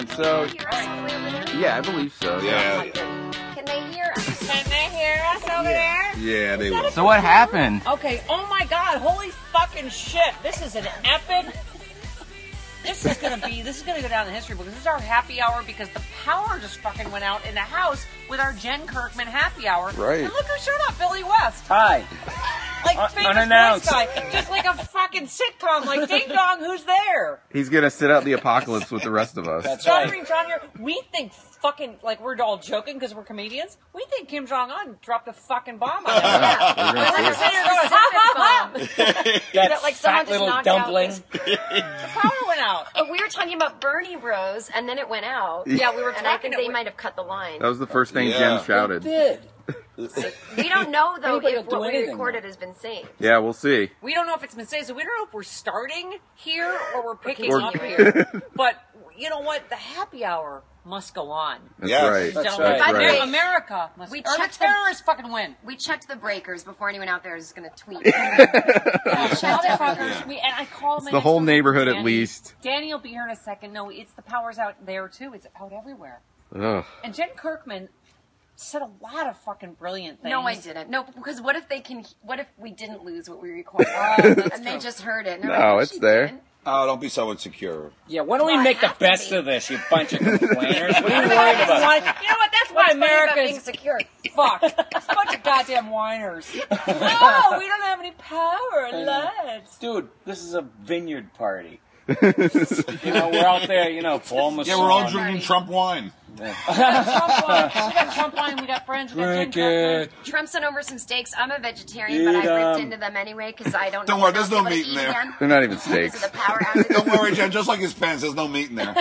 on. So, Can they hear us all the way over there? yeah, I believe so. Yeah. Can they hear us? Can they hear us over there? Yeah, they will. So what happened? Okay, oh my god, holy fucking shit. This is an epic... This is gonna go down in history because this is our happy hour because the power just fucking went out in the house with our Jen Kirkman happy hour. Right. And look who showed up, Billy West. Hi. Like famous unannounced. voice guy. Just like a fucking sitcom, like Ding Dong, who's there? He's gonna sit out the apocalypse with the rest of us. That's right. Starring John here. We think fucking, like we're all joking because we're comedians. We think Kim Jong-un dropped a fucking bomb on us. We're gonna see We're it. sitting here going, ha ha ha! That like someone fat just little knocked dumpling. out The power went out. But we were talking about Bernie Bros, and then it went out. Yeah, we were And I talking. think they might have cut the line. That was the first thing Yeah. Jen shouted. Did. We don't know, though, Anybody if will do what we anything, recorded has been saved. Yeah, we'll see. We don't know if it's mistakes, so we don't know if we're starting here or we're picking Or- up here. But you know what? The happy hour must go on. That's Yes. right. That's Gentlemen, right. By the way, America must. we or the checked the- terrorists fucking win. We checked the breakers before anyone out there is going to tweet. Motherfuckers. And I call It's the whole neighborhood at least. Danny will be here in a second. No, it's the power's out there too. It's out everywhere. Ugh. And Jen Kirkman said a lot of fucking brilliant things. No, I didn't. No, because what if we didn't lose what we recorded? And they just heard it. And they're No, like, it's she there. didn't. Oh, don't be so insecure. Yeah, why don't we Well, I make the have to best be. of this, you bunch of complainers? What are you That's worried about? why- you know what? That's why What's funny about being America's secure? fuck. It's a bunch of goddamn whiners. No, we don't have any power. Let's. Dude, this is a vineyard party. You know, we're out there, Paul Masson. Yeah, we're all drinking Trump wine. Trump wine. We got Trump wine. We got friends. We got Jen Drink Kirkman. it. Trump sent over some steaks. I'm a vegetarian, but Eat I ripped 'em. into them anyway because I don't. Don't know worry, when there's I'll no be able meat to in eat there. again They're not even because steaks. of the power outage. Don't worry, Jen. Just like his pants, there's no meat in there.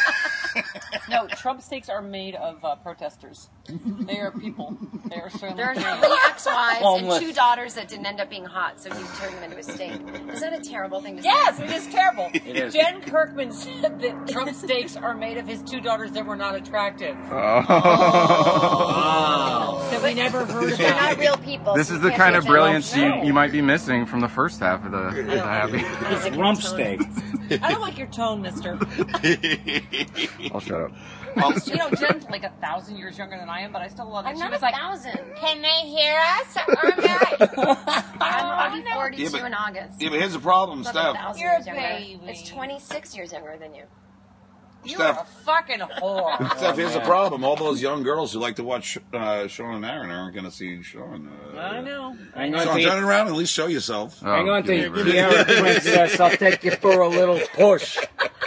No, Trump steaks are made of protesters. They are people. They are certainly. There's people. 3 ex-wives Homeless. and 2 daughters that didn't end up being hot, so he turned them into a steak. Is that a terrible thing to say? Yes, it is terrible. It is. Jen Kirkman said that Trump steaks are made of his 2 daughters that were not attractive. Oh. That we never heard They're about. not real people. This so is you the can't kind say of that. brilliance No. you might be missing from the first half of the happy. It's a rump steak. I don't like your tone, mister. I'll shut up. You know, Jen's like 1,000 years younger than I am, but I still love it. I'm She not was like, 1,000. can they hear us? Or not? I'll be 42 Yeah, but- in August. Yeah, but here's the problem, Not Steph. 1,000 You're a years younger. baby. It's 26 years younger than you. You are a Steph. fucking whore. Steph, here's the man. problem. All those young girls who like to watch Sean and Aaron aren't going to see Sean. I know. Hang on Sean, to turn your, it around and at least show yourself. Oh, hang on to give me your a break. Kiara princess. I'll take you for a little push.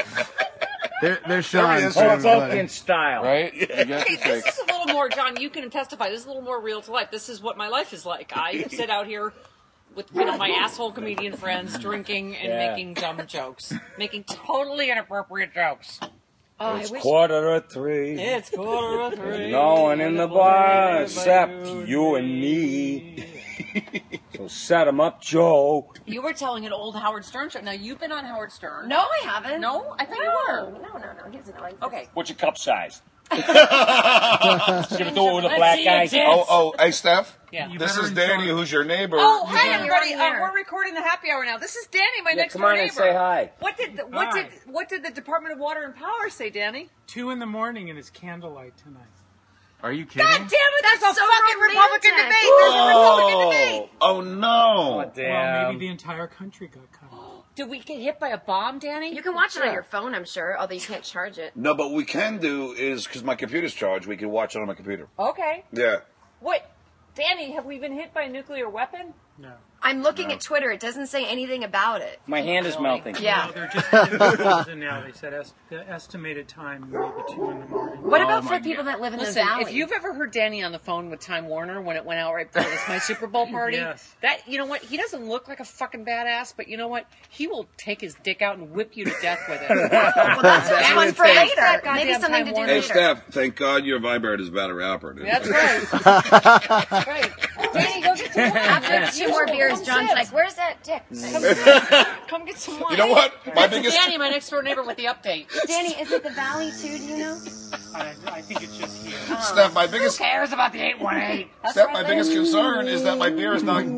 They're Sean. There he is. Hulk Hogan style. Right? You got Hey, your this six. is a little more, John, you can testify. This is a little more real to life. This is what my life is like. I sit out here with my asshole comedian friends drinking and Yeah. making dumb jokes. Making totally inappropriate jokes. Oh, It's I wish. 2:45. It's 2:45. No one in the bar except you and me. So set 'em up, Joe. You were telling an old Howard Stern show. Now, you've been on Howard Stern. No, I haven't. No? I thought you were. No. He doesn't know. Okay. What's your cup size? Should have do it with a Let's black see guy. your tits. Oh, hey, Steph. Yeah. This is Danny, who's your neighbor. Oh, hi doing everybody! wrong here. We're recording the happy hour now. This is Danny, my Yeah, next come door on neighbor. and say hi. What did the Department of Water and Power say, Danny? 2 a.m. and it's candlelight tonight. Are you kidding? God damn it! That's a so fucking Republican romantic. debate. There's a Republican debate. Oh, no. Oh, damn. Well, maybe the entire country got cut off. Did we get hit by a bomb, Danny? You can watch it on your phone, I'm sure, although you can't charge it. No, but what we can do is, because my computer's charged, we can watch it on my computer. Okay. Yeah. What, Danny? Have we been hit by a nuclear weapon? No. I'm looking at Twitter. It doesn't say anything about it. My hand is melting. Yeah. No, they're just in now. They said the estimated time maybe 2 a.m. What about for people that live in Listen, the valley? if you've ever heard Danny on the phone with Time Warner when it went out right before this my Super Bowl party, Yes. that you know what? He doesn't look like a fucking badass, but you know what? He will take his dick out and whip you to death with it. well, that's one for That's later. that Maybe goddamn something to do Time Hey, later. Steph, thank God your vibrator's battery operated. That's right. That's right. Danny, go get some wine. After 2 more beers, John's like, "Where's that dick?" Come get some wine. You know what? My That's biggest... Danny, my next door neighbor, with the update. Danny, is it the valley too? Do you know? I think it's just here. Steph, my biggest... Who cares about the 818? Steph, my biggest concern is that my beer is not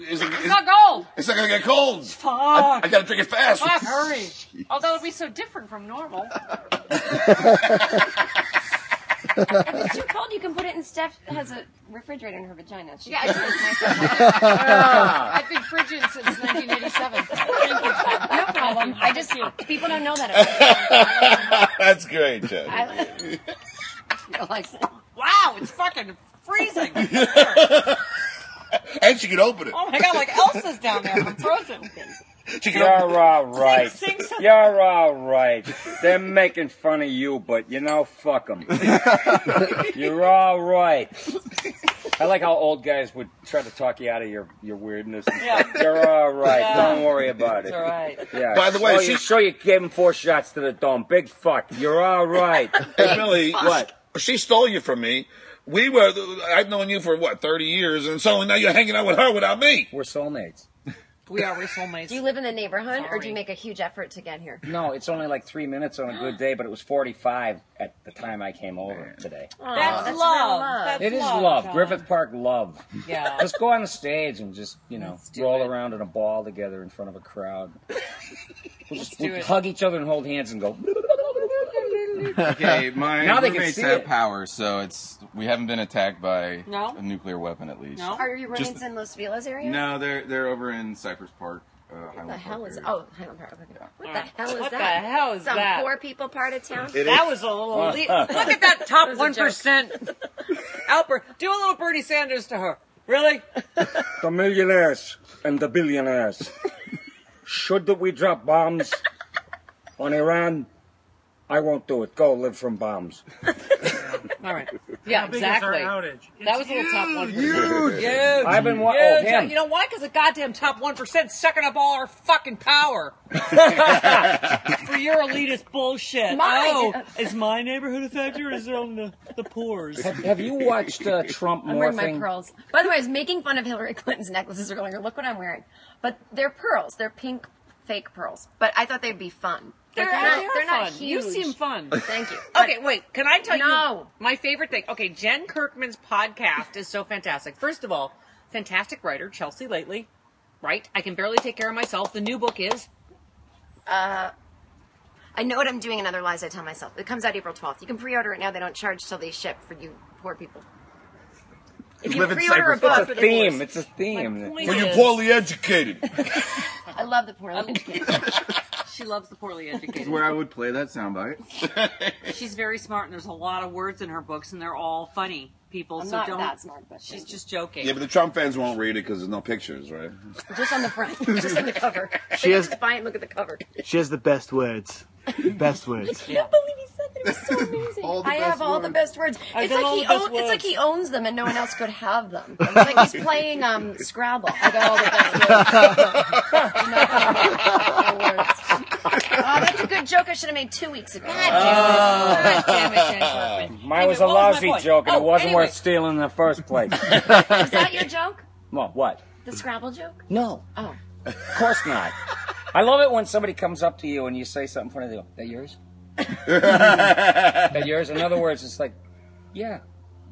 It's not gold. It's not gonna get cold. Fuck. I gotta drink it fast. Fuck, hurry. Although it'd be so different from normal. If it's too cold, you can put it in. Steph has a refrigerator in her vagina. She Yeah, puts it in I've been frigid since 1987. Thank you. no problem. I just people don't know that about me. That's great, Jen. I realize it. Wow, it's fucking freezing. And she can open it. Oh my god, like Elsa's down there from Frozen. She can open You're all right. Sing something. You're all right. They're making fun of you, but fuck them. You're all right. I like how old guys would try to talk you out of your weirdness. And Yeah. stuff. You're all right. Yeah. Don't worry about it. It's all right. Yeah. By the way, you gave him 4 shots to the dome. Big fuck. You're all right. Hey, Billy. What? She stole you from me. I've known you for 30 years, and suddenly now you're hanging out with her without me. We're soulmates. We are soulmates. Do you live in the neighborhood, or do Sorry. you make a huge effort to get here? No, it's only like 3 minutes on a good day, but it was 45 at the time I came over today. That's real love. love. That's It is love. John. Griffith Park love. Yeah. Let's go on the stage and just, do roll it. around in a ball together in front of a crowd. We'll do it. hug each other and hold hands and go. Okay, my Now they can roommates see have it. powers, so we haven't been attacked by No? a nuclear weapon at least. No? Are your roommates Just- in Los Feliz area? No, they're over in Cypress Park. What Highland the hell Park is? area. Oh, Highland Park. Okay. What the hell is What that? the hell is Some that? poor people part of town. That was a little elite. Look at that top 1%. Albert, do a little Bernie Sanders to her. Really? The millionaires and the billionaires. Should we drop bombs on Iran? I won't do it. Go live from bombs. All right. Yeah, How big exactly. is our outage? That was a little top 1%. Huge. I've been him. You know why? Because the goddamn top 1% sucking up all our fucking power. For your elitist bullshit. Mine. Is my neighborhood affected or is it on the poors? Have you watched Trump I'm wearing my morphing? pearls. By the way, I was making fun of Hillary Clinton's necklaces earlier. Look what I'm wearing. But they're pearls. They're pink fake pearls. But I thought they'd be fun. But they're not fun. huge. You seem fun. Thank you. Okay, wait. Can I tell you No. my favorite thing? Okay, Jen Kirkman's podcast is so fantastic. First of all, fantastic writer, Chelsea Lately. Right? I can barely take care of myself. The new book is... I know what I'm doing in Other Lies I Tell Myself. It comes out April 12th. You can pre-order it now. They don't charge till they ship for you poor people. If you live in pre-order a Cypress book, It's a theme. It's a theme. My point For you is- poorly educated. I love the poorly. She loves the poorly This is educated. where I would play that soundbite. She's very smart, and there's a lot of words in her books, and they're all funny. People, I'm so not don't. that smart, but She's just joking. Yeah, but the Trump fans won't read it because there's no pictures, right? just on the front, just on the cover. She They has- just buy it and look at the cover. She has the best words. Best words. I can't believe he said that. It was so amazing. All the I best have all the words. best words. I've It's got like all he the best owns. It's like words. he owns them and no one else could have them. It's like he's playing Scrabble. I got all the best words. No words. Oh, that's a good joke. I should have made 2 weeks ago. God damn it, Jen Kirkman. Mine was a Anyway, what was my lousy point? joke, and it wasn't anyway. worth stealing in the first place. Is that your joke? Well, what? The Scrabble joke? No, Oh. of course not. I love it when somebody comes up to you and you say something funny. They go, "That yours? That yours?" In other words, it's like, yeah.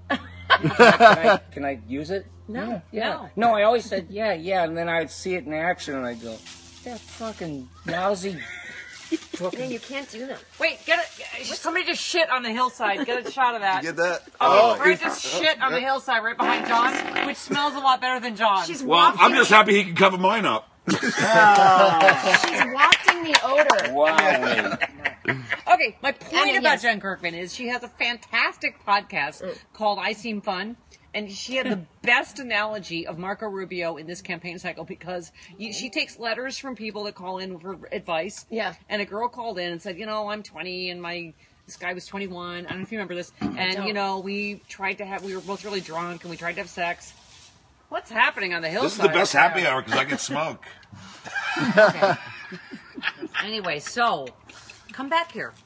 Can I use it? No. Yeah. No, I always said yeah, and then I'd see it in action and I'd go, that fucking lousy. Yeah, you can't do that. Wait, somebody just shit on the hillside. Get a shot of that. Get that? Right, just shit on the hillside right behind John, which smells a lot better than John. She's Well, wafting. I'm just happy he can cover mine up. She's wafting the odor. Wow. Okay, my point And about yes. Jen Kirkman is she has a fantastic podcast called I Seem Fun. And she had the best analogy of Marco Rubio in this campaign cycle because she takes letters from people that call in for advice. Yeah. And a girl called in and said, I'm 20 and this guy was 21. I don't know if you remember this. And, don't. we were both really drunk and we tried to have sex. What's happening on the hillside? This is the best happy hour because I can smoke. Okay. Anyway, so come back here.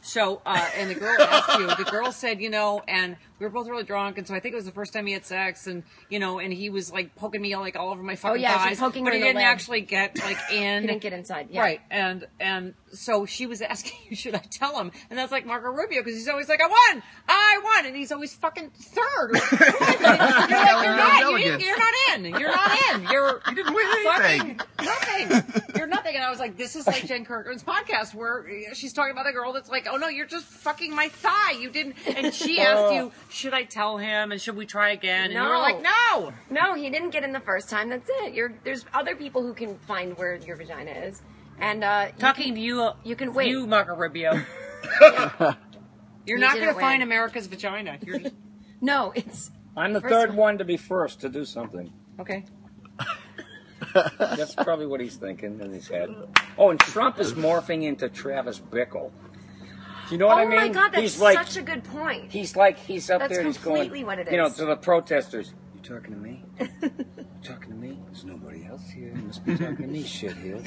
So, and the girl asked you, the girl said, and we were both really drunk, and so I think it was the first time he had sex, and, and he was, like, poking me, like, all over my fucking thighs. She's poking but her he in the didn't leg. actually get, like, in. He didn't get inside, yeah. Right, and so she was asking you, should I tell him? And that's like Marco Rubio, because he's always like, I won, and he's always fucking third. Like, you're not in. You didn't win anything. Nothing. You're nothing. And I was like, this is like Jen Kirkman's podcast where she's talking about the girl that's like, oh no, you're just fucking my thigh. You didn't. And she asked you, should I tell him and should we try again? And you were like, no. No, he didn't get in the first time. That's it. There's other people who can find where your vagina is. And Talking to you, you can wait. You, Marco Rubio. You're not going to find America's vagina. You're just... No, it's... I'm the third one to be first to do something. Okay. That's probably what he's thinking in his head. Oh, and Trump is morphing into Travis Bickle. Do you know what I mean? Oh my God, that's such a good point. He's up That's there and he's going, completely what it is. to the protesters. You talking to me? You talking to me? There's nobody else here. You must be talking to me, shithead.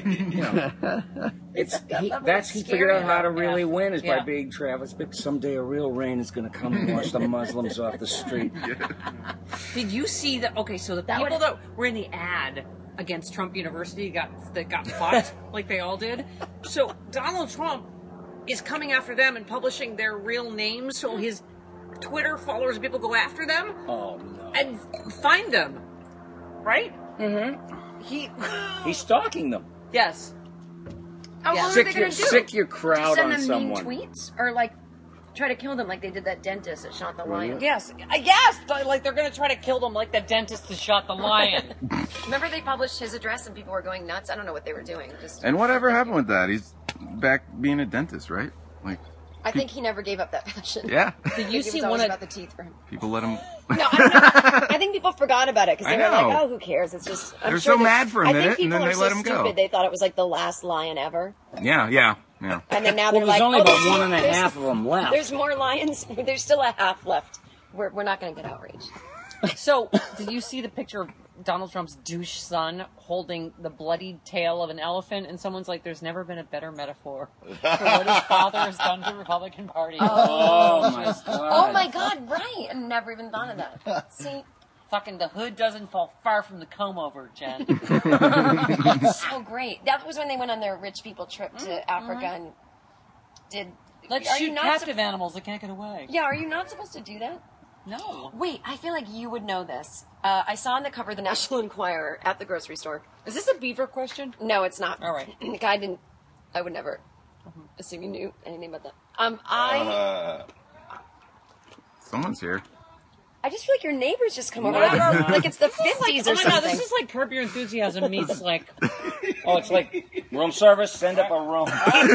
He figured out how to really win is by being Travis Bickle. Someday a real rain is going to come and wash the Muslims off the street. Did you see that? Okay, so the people that were in the ad against Trump University that got fucked, like they all did. So Donald Trump is coming after them and publishing their real names, so his Twitter followers and people go after them. Oh no! And find them, right? Mm-hmm. He's stalking them. Yes. Oh, what are they going to do? Sick your crowd Send on them someone. mean tweets? Or, like, try to kill them like they did that dentist that shot the lion? Yes, like they're going to try to kill them like the dentist that shot the lion. Remember they published his address and people were going nuts? I don't know what they were doing. And whatever happened with that? He's back being a dentist, right? Like, I think he never gave up that passion. Yeah. Did you see one about the teeth for him? People let him. No, I don't know. I think people forgot about it because they were I know. like, "Oh, who cares?" It's just. They're so mad for a minute, and then they let him go. Stupid. They thought it was like the last lion ever. Yeah. And then now they're there's like, only "Oh, about there's 1.5 of them left." There's more lions. There's still a half left. We're not going to get outraged. So, did you see the picture of Donald Trump's douche son holding the bloodied tail of an elephant? And someone's like, there's never been a better metaphor for what his father has done to the Republican Party. Oh my God. Oh my God, right. I never even thought of that. See? Fucking the hood doesn't fall far from the comb over, Jen. That's so great. That was when they went on their rich people trip to Africa and did... Let's shoot captive animals that can't get away. Yeah, are you not supposed to do that? No. Wait, I feel like you would know this. I saw on the cover of the National Enquirer at the grocery store. Is this a beaver question? No, it's not. All right. The guy didn't... I would never assume you knew anything about that. Someone's here. I just feel like your neighbors just come over like it's the 50s or Oh my something. God, this is like Curb Your Enthusiasm meets like... Oh, it's like room service, send up a room.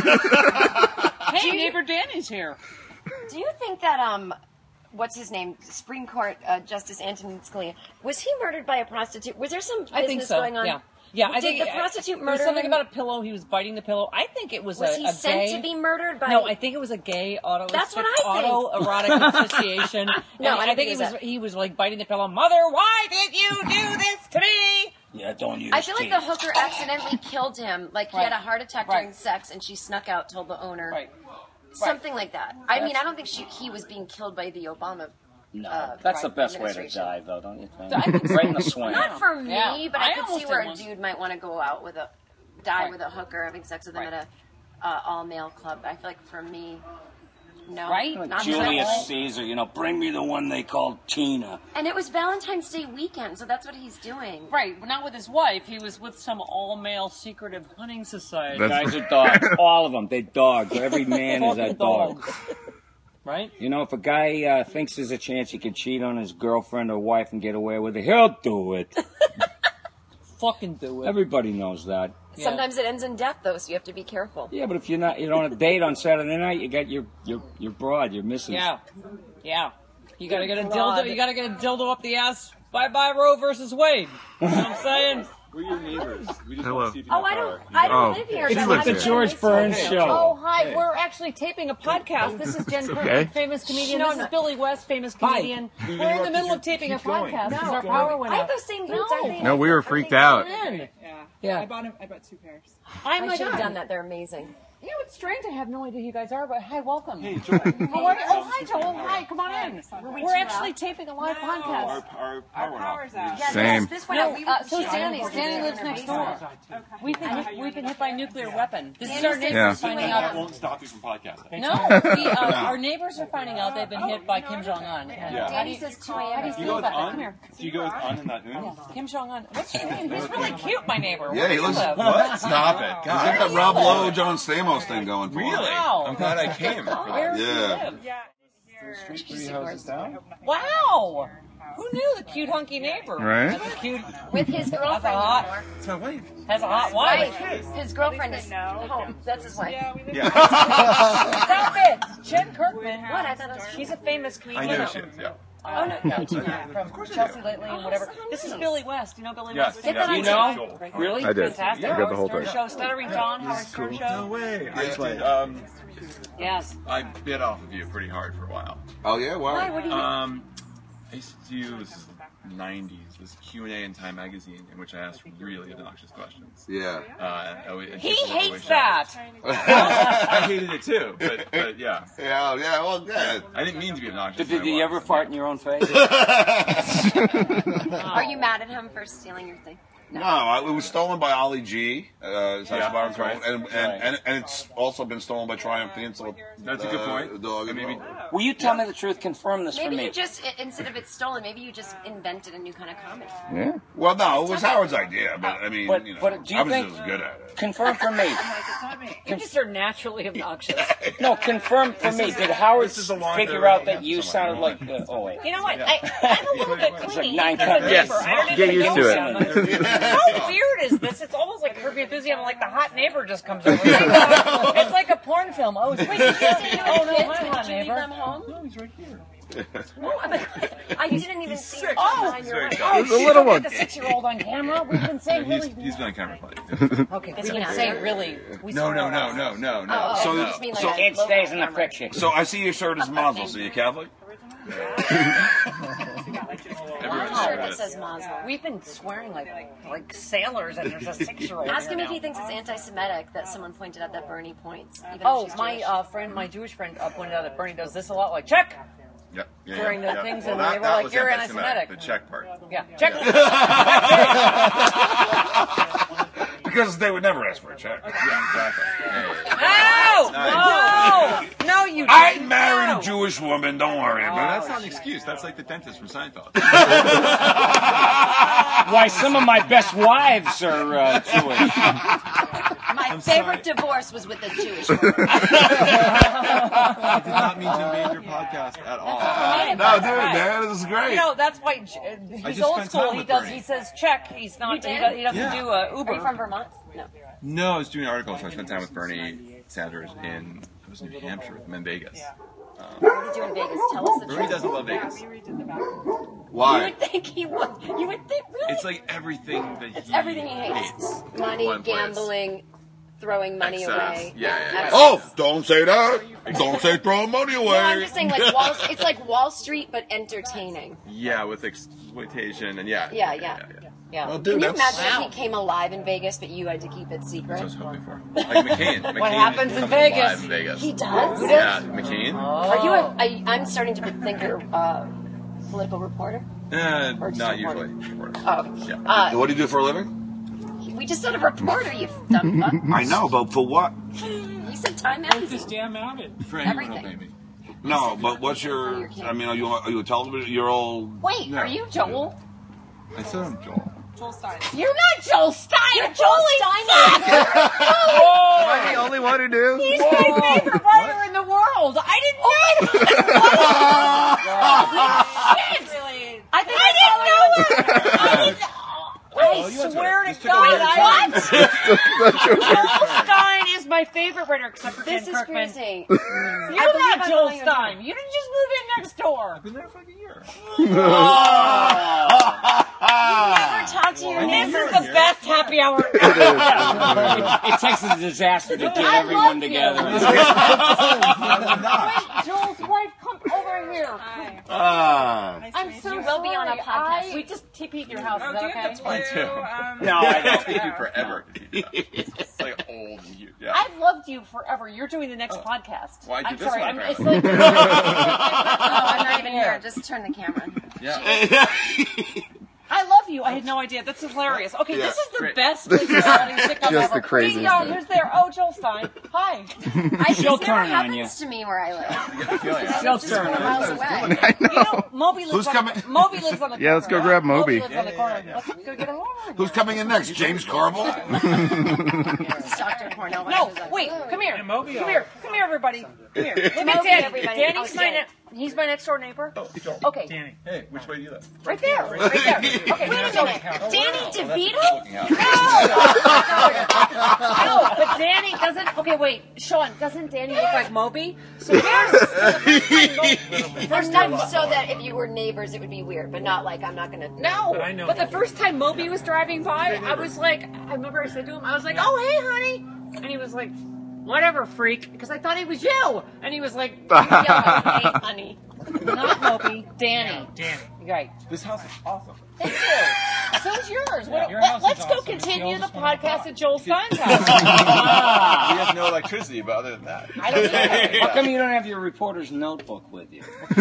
Hey, neighbor Danny's here. Do you think that, what's his name? Supreme Court Justice Antonin Scalia, was he murdered by a prostitute? Was there some business I think so. going on? Yeah, I Did think the prostitute there was murder something him? about a pillow. He was biting the pillow. I think it was Was a he gay... sent to be murdered by... No, I think it was a gay That's what I think. autoerotic asphyxiation. No, And I don't think he was like biting the pillow. Mother, why did you do this to me? Yeah, don't use I feel like the hooker accidentally killed him. Like he Right. had a heart attack Right. during sex and she snuck out, told the owner. Right. Something like that. I mean, I don't think he was being killed by the Obama. No, that's the best way to administration. die, though, don't you think? I think so. Right in the swing. Not for me, Yeah. but I I could see almost where did a once. dude might want to go out with die Right. with a hooker, having sex with him Right. at a all-male club. I feel like for me, no. Right? Like Not Julius that way. Caesar, bring me the one they called Tina. And it was Valentine's Day weekend, so that's what he's doing. Right, but not with his wife. He was with some all-male secretive hunting society. That's- Guys are dogs. All of them. They dogs. Every man is a Fucking dog. dogs. Right? You know, if a guy thinks there's a chance he can cheat on his girlfriend or wife and get away with it, he'll do it. Fucking do it. Everybody knows that. Yeah. Sometimes it ends in death, though, so you have to be careful. Yeah, but if you're not, on a date on Saturday night, you got your broad, your missus. Yeah. You gotta get a God. dildo. You gotta get a dildo up the ass. Bye Roe versus Wade. You know what I'm saying? We're your neighbors. We just Hello. want to see if you Oh, know I power. don't live here. She so lives I'm here. not George nice Burns to you. show. Oh, hi. We're actually taping a podcast. This is Jen Kirkman, famous comedian. This is Billy West, famous comedian. We're in the middle of taping a podcast because our power went I have out. those same boots, aren't they? No, we were freaked out. In. Yeah. Yeah. I bought 2 pairs. I should have done that. They're amazing. Yeah, strange. I have no idea who you guys are, but hi, welcome. Hey, Joel. How are you? Oh, hi, Joel. Hi, come on in. We're actually taping a live podcast. Our power's out. Yeah, Same. This went out. So Danny's. Danny lives next door. We've been hit by a nuclear weapon. This is our neighbors finding out. That won't stop you from podcasting. No, our neighbors are finding out they've been hit by Kim Jong Un. Danny says 2 a.m. How do you feel about that? Come here. Do you go with Un and not Un? Yeah. Kim Jong Un. What's your name? He's really cute, my neighbor. Yeah, he looks. What? Stop it. He's got that Rob Lowe, John Stamos thing going for him. Really? Wow. I'm glad I came. Where do you Yeah. live? Street 3 houses down? Wow. Who knew the cute hunky neighbor? Right? That's a cute. With his Has a girlfriend. hot. It's my wife. Has a hot wife. His girlfriend is home. That's his wife. Stop it, Jen Kirkman. What? I thought it was. She's a famous I comedian. know she is, yeah. Oh no, from Chelsea lately and whatever. This is Billy West. You know Billy Yes. West? Get that You on know? tape. Really? I did. Fantastic. I got the whole Stern thing. Show, Stuttering John, Howard Stern Show. No way. Yes. I bit off of you pretty hard for a while. Oh yeah, Why? wow. What do you? I used to do this 90s, this Q&A in Time Magazine in which I asked really obnoxious questions. Yeah. He hates that. I hated it too, but yeah. Yeah. Well, good. I didn't mean to be obnoxious. Did you ever fart in your own face? Are you mad at him for stealing your thing? No, it was stolen by Ollie G. That's that's right. And it's also been stolen by Triumph the Insult. That's a good point. Dog. Maybe. Will you tell me the truth? Confirm this for Maybe me. you just, instead of it stolen, maybe you just invented a new kind of comedy. Yeah. Well, no, it was Howard's idea, but I mean, But- you know, but do you I was think- just as good at it. Confirm for me. You just are naturally obnoxious. No, confirm for me. Did Howard This is a long figure period. out that you sounded like? Oh wait. You know what? I'm a little bit It's clingy. like 9 to the cups. neighbor. I don't Get even used know to him. it. How weird is this? It's almost like Kirby Enthusiasm. Like the hot neighbor just comes over. It's like a porn film. Oh, wait, you Did oh no, you hi, hot leave neighbor. them home? No, he's right here. No, I didn't even see sick. him. He's very You're sick. right. Oh, There's a shit, little don't one. get the 6-year-old on camera. We've been saying really. He's been on camera plenty. Okay, we've been Yeah. saying really. We No. Oh, So- you just mean like so- a It local stays in the camera. picture. So I see your shirt is Mazel. So you Catholic? I'm sure that says Mazel. We've been swearing like sailors, and there's a 6-year-old. Ask him here if he now. thinks it's anti-Semitic that someone pointed out that Bernie points. Even Oh, if she's my Jewish. friend, my Jewish friend, pointed out that Bernie does this a lot. Like check. Yep. Yeah, During the things, and that, they were that like, was "You're anti-Semitic." anti-Semitic. The check part. Yeah, check. Because they would never ask for a check. Yeah, exactly. No, you. I didn't. married No. a Jewish woman. Don't worry No, about that's not an excuse. That's like the dentist from Seinfeld. Why, some of my best wives are Jewish. My favorite divorce was with a Jewish woman. I did not mean to invade your podcast at all. it. No, dude, man, this is great. You know, that's why he's just old spent school. time He with does. Bernie. He says check. He's not. You did? He doesn't Yeah. do Are you Uber. from Vermont? No. No, I was doing an article, so I spent time with Bernie Sanders in New Hampshire with him in Vegas. What did he do in Vegas? Tell us the Bernie truth. doesn't love Vegas. You Why? would think he would. You would think, really? It's like everything that It's he everything he hates. Money, One place. gambling, throwing money Excess. away. Yeah. Oh, don't say that. Don't say throwing money away. No, I'm just saying, like it's like Wall Street, but entertaining. Yeah, with exploitation and yeah. Yeah. Yeah. Oh, Can dude, you that's imagine if he came alive in Vegas, but you had to keep it That's secret? what I was hoping for. Like McCain. McCain happens in comes Vegas? alive in Vegas. He does? Yeah, McCain. Are you I'm starting to think you're a political reporter. Or just Not reporter? usually. Reporter. Oh. Yeah. What do you do for a living? We just said a reporter, you dumb fuck. I know, but for what? You said Time Magazine. Damn out it. For anyone Everything. who'll pay me. No, but what's your? I mean, are you a television? You're all. Wait, No. are you Joel? I said I'm Joel. You're not Joel Stein. You're Joel Stein. Am I the only one who knew? He's my favorite writer in the world. I didn't know Shit! I didn't know it. I swear to God, what? Joel Stein is my favorite writer, except for This Ken is Kirkman. crazy. You're not Joel Stein. You didn't just move in next door. I've been there for like a year. Never talk to your This neighbors. is the best happy hour ever. It takes a disaster to get everyone together. Wait, Joel's wife, come over here. I'm so You will be on a podcast. We just TP at your house. Is that okay? I do. No, I It's don't. taking you forever. It's like old and huge. Yeah. I've loved you forever. You're doing the next podcast. Well, I I'm did this sorry. one, It's apparently. like, I'm not even here. Just turn the camera. Yeah. I love you. I had no idea. That's hilarious. Okay, this is the Great. best reality sitcom Just ever. the craziest Hey, y'all, thing. who's there? Oh, Joel Stein. Hi. She'll This never turn on you. happens to me where I live. You get the feeling. She'll Just turn 4 on you. miles away. I You know. know, Moby lives Who's on coming? Moby lives on the corner. Yeah, let's go grab Moby. Moby lives on the corner. Let's go get along. Who's coming in next? James Carville? It's Dr. Cornell. No, wait, come here. And Moby Come here, everybody. Come here. Look at Moby, Danny. everybody. Danny's Oh, my Danny. he's my next door neighbor. Joel. Okay, Danny. Hey, which way do you live? right there. Okay, Wait a minute. Danny DeVito? No, but Danny doesn't. Okay, wait, Sean, doesn't Danny look like Moby? So First time, so that if you were neighbors, it would be weird, but not like I'm not gonna. No, I know but the Moby. first time Moby was driving by, I was like, I remember I said to him, I was like, oh, hey, honey. And he was like, whatever, freak, because I thought it was you. And he was like, Yeah, hey, honey. not Moby, Danny. Danny. Right. This house is awesome. Thank you. So is yours. Your house is Let's go awesome. continue It's the the oldest one podcast I've at Joel Stein's house. He has no electricity, but other than that. I don't know. How come you don't have your reporter's notebook with you? So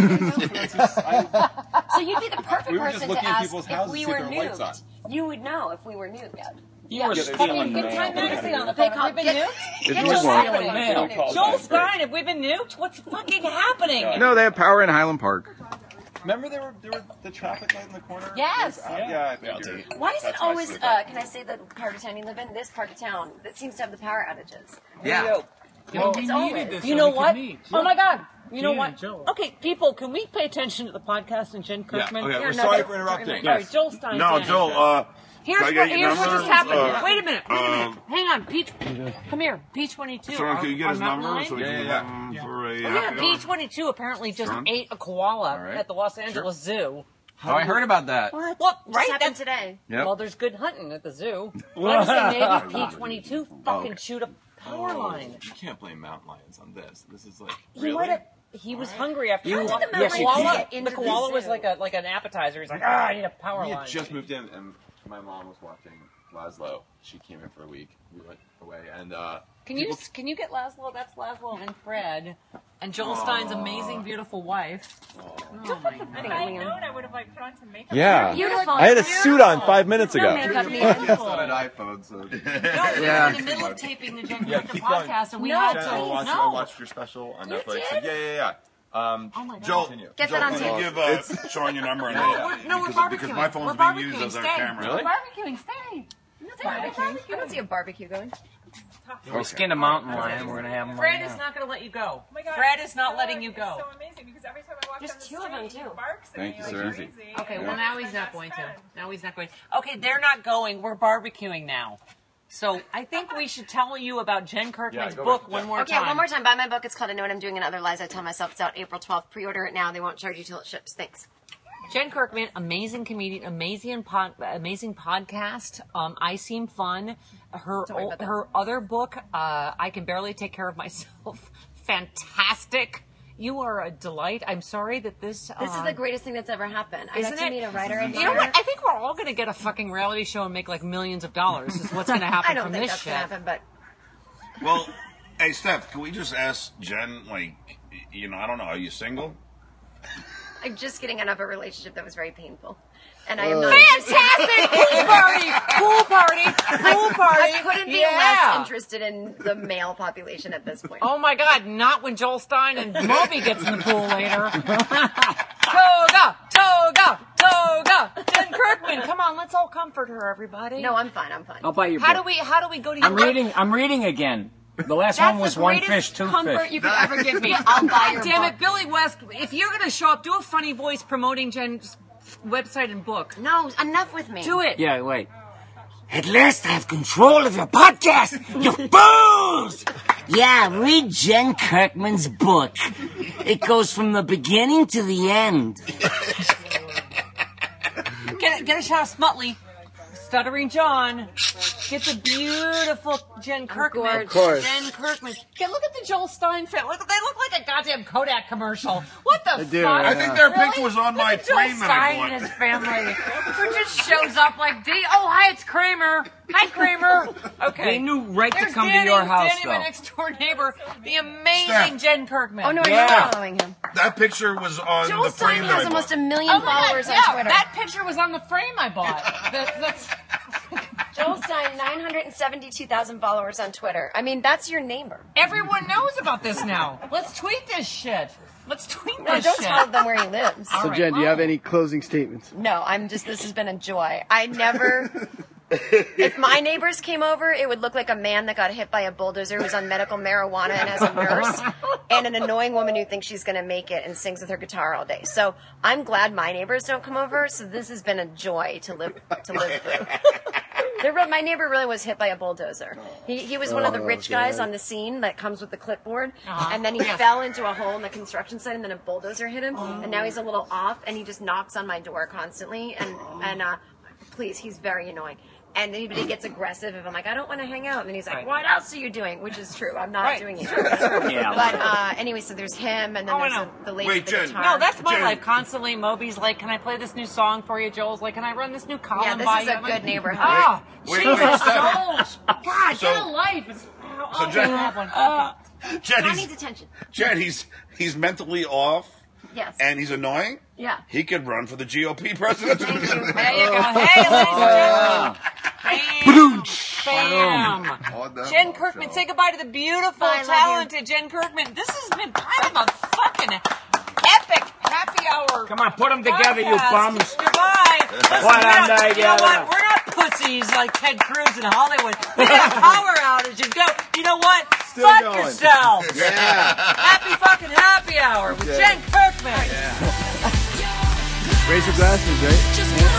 you'd be the perfect We were just person looking to at ask people's if houses we to see were if there were lights on. nuked. You would know if we were nuked. You were Yeah, stealing Good Time mail. Magazine on the They phone. call Have we been get- nuked? get It's your just phone. mail. Joel Stein, have we been nuked? What's fucking happening? No, they have power in Highland Park. Remember there were the traffic light in the corner? Yes. Yeah, I think you're- Why is it that's my always, slip. can I say the part of town you live in? This part of town that seems to have the power outages. Yeah. Well, It's we always- needed this You so know we could what? meet. Oh my God. You know Gene what? and Joel. Okay, people, can we pay attention to the podcast and Jen Yeah, Kirkman? okay, Here, we're no, sorry no, for interrupting. All right, Joel Stein. No, Danny. Joel, Here's Can I what, get your here's what number? just happened. Wait a minute. um, Hang on, P. Come here, P22. Sean, can you get his our mountain number lion? so we can Yeah, give him for a Oh, yeah, happy hour? P22 apparently just Sean? ate a koala right. at the Los Angeles Zoo. Oh, I heard about that. What? Well, Just right? happened That's today. Yep. Well, there's good hunting at the zoo. But I'm saying maybe P22 fucking shoot a power line. You can't blame mountain lions on this. This is like He really. might have. He was hungry after You- the How did the yes, you mountain can. get The into the koala was zoo? like an appetizer. He's like, I need a power We line. had just moved in, and my mom was watching Laszlo. She came in for a week. We went away, and Can you get Laszlo? That's Laszlo and Fred and Joel Stein's amazing, beautiful wife. Oh my God. I think I'm Leon. I would have like put on some makeup. Yeah. Beautiful. I had a suit on 5 minutes No ago. makeup It's needed. not an iPhone, so. No, we were Yeah. in the middle of taping the Jen Yeah, Kirkman keep going. podcast, and we No, had please. to. I watched your special on Netflix. did? Yeah. Oh my God. Joel, Get Joel, that on can you tape. give Sean your number? And we're because barbecuing. my phone's We're being used barbecuing. as our Stay. camera. Really? We're barbecuing. Stay. I don't see a barbecue going. We skinned a mountain lion. We're gonna have him Fred right is now. not going to let you go. Oh my God, Fred is not so- letting you it's go. so amazing because every time I walk There's down the two of them, street, too. he barks at Thank me you, like sir. crazy. Okay, well And now he's he's my not best going to. friend. Now he's not going. Okay, they're not going. We're barbecuing now. So I think we should tell you about Jen Kirkman's go book ahead. one more Okay, time. one more time. Buy my book. It's called I Know What I'm Doing and Other Lies I Tell Myself. It's out April 12th. Pre-order it now. They won't charge you till it ships. Thanks. Jen Kirkman, amazing comedian, amazing podcast. I Seem Fun. Don't worry about that. Her other book, I Can Barely Take Care of Myself. Fantastic. You are a delight. I'm sorry that this. This is the greatest thing that's ever happened. I Isn't got to it? meet a writer I You know what? I think we're all going to get a fucking reality show and make like millions of dollars. Is what's going to happen I don't from think this that's shit. going to happen, but Well, hey, Steph, can we just ask Jen, like, I don't know, are you single? I'm just getting out of a relationship that was very painful. And I am not Fantastic! Pool party! Pool party! Pool party! I couldn't be less interested in the male population at this point. Oh my God! Not when Joel Stein and Moby gets in the pool later. Toga, toga, toga. Jen Kirkman, come on, let's all comfort her, everybody. No, I'm fine. I'll buy your How book. do we go to your I'm reading again. The last That's one was the one greatest fish, two comfort fish. you could ever give me. I'll buy your Damn book. it, Billy West! If you're gonna show up, do a funny voice promoting Jen's website and book. No, enough with me. Do it. Yeah, wait. At last I have control of your podcast, you fools! Yeah, read Jen Kirkman's book. It goes from the beginning to the end. Get a shot of Smutley. Stuttering John. Get the beautiful Jen Kirkman. Gorgeous. Of course. Jen Kirkman. Look at the Joel Stein family. They look like a goddamn Kodak commercial. What the They do, fuck? I think their Really? picture was on my Look at Joel frame that I Stein bought. and his family. Who just shows up like, oh, hi, it's Kramer. Hi, Kramer. Okay. They knew right There's to come Danny, to your house, Danny, my though. next door neighbor, the amazing Steph. Jen Kirkman. Oh, no, Yeah. I'm not following him. That picture was on Joel the Stein frame that has I almost bought. 1 million Oh my God, followers yeah, on Twitter. that picture was on the frame I bought. That's Joel Stein, 972,000 followers on Twitter. I mean, that's your neighbor. everyone knows about this now. Let's tweet this shit. Let's tweet No, this don't shit. tell them where he lives. All So, right, Jen, do you well. have any closing statements? No, this has been a joy. I never... If my neighbors came over, it would look like a man that got hit by a bulldozer who's on medical marijuana and has a nurse, and an annoying woman who thinks she's going to make it and sings with her guitar all day. So I'm glad my neighbors don't come over. So this has been a joy to live through. My neighbor really was hit by a bulldozer. He was one of the rich guys on the scene that comes with the clipboard, and then he fell into a hole in the construction site, and then a bulldozer hit him, and now he's a little off, and he just knocks on my door constantly, and please, he's very annoying. And then he gets aggressive if I'm like, I don't want to hang out. And then he's like, Right. what else are you doing? Which is true. I'm not Right. doing it. Yeah. But anyway, so there's him, and then Oh, I there's know. the lady Wait, with the Jen. guitar. No, that's my Jen. life. Constantly, Moby's like, can I play this new song for you? Joel's like, can I run this new column Yeah, this by is you? a I'm like, good neighborhood. Ah, Wait, Jesus, wait, Joel. God, So- get a life. So Jen- I have one. Jen, That needs he's, attention. Jen, he's mentally off Yes. and he's annoying. Yeah. He could run for the GOP president. There you go. Hey, ladies and gentlemen. Bam. Bam. Jen Kirkman, say goodbye to the beautiful, Bye, love you. talented Jen Kirkman. This has been kind of a fucking epic happy hour. Come on, put them together, you podcast. bums. Goodbye. Listen, Put 'em you know together. what? We're not pussies like Ted Cruz in Hollywood. We got power outages. Go. You know what? Still Fuck going. yourselves. Yeah. Happy fucking happy hour with Jen Kirkman. Raise your glasses, right? Just